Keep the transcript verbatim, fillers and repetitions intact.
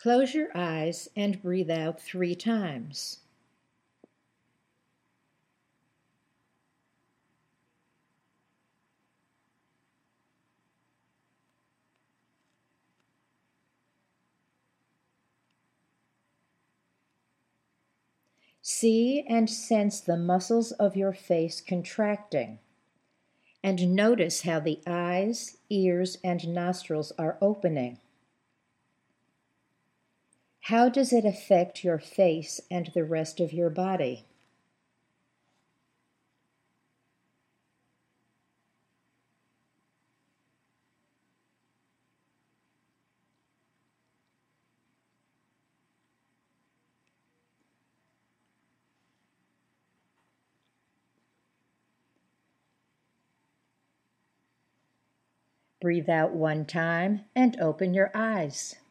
Close your eyes and breathe out three times. See and sense the muscles of your face contracting, and notice how the eyes, ears, and nostrils are opening. How does it affect your face and the rest of your body? Breathe out one time and open your eyes.